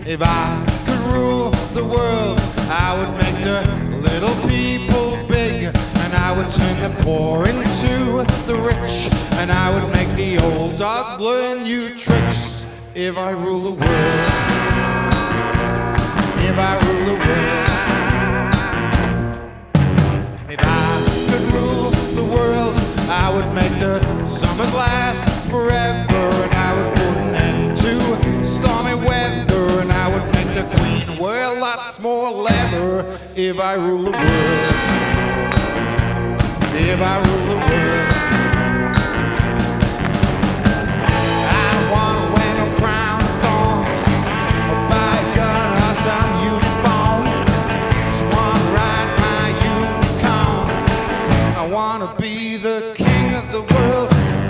If I could rule the world, I would make the little people big, and I would turn the poor into the rich, and I would make the old dogs learn new tricks. If I rule the world, if I rule the world, if I could rule the world, I would make the summers last forever, and I would put an end to stormy weather, and I would make the queen wear lots more leather. If I rule the world, if I rule the world, I don't wanna wear no crown of thorns, or buy a gun or some uniform. Just wanna ride my unicorn. I wanna be the king of the world.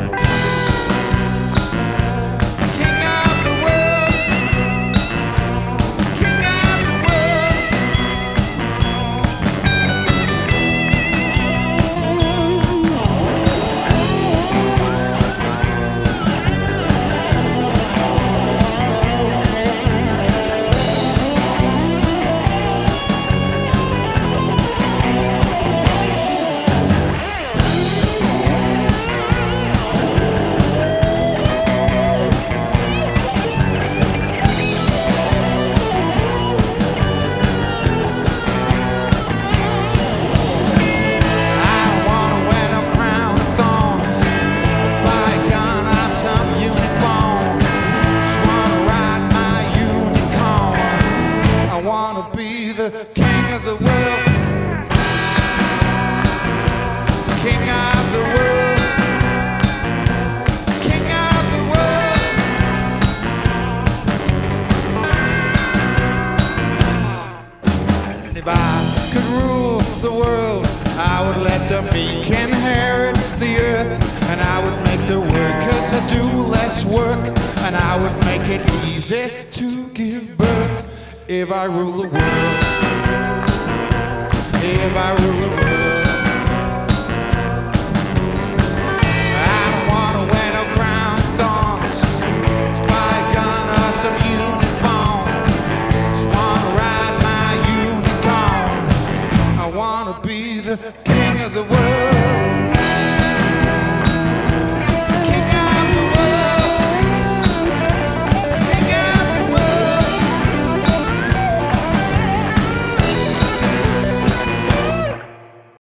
The king of the world, king of the world, king of the world. And if I could rule the world, I would let the meek inherit the earth, and I would make the workers do less work, and I would make it easy to give birth. If I rule the world, if I rule the world, I don't wanna wear no crown of thorns, buy a gun or some uniform. Just wanna ride my unicorn. I wanna be the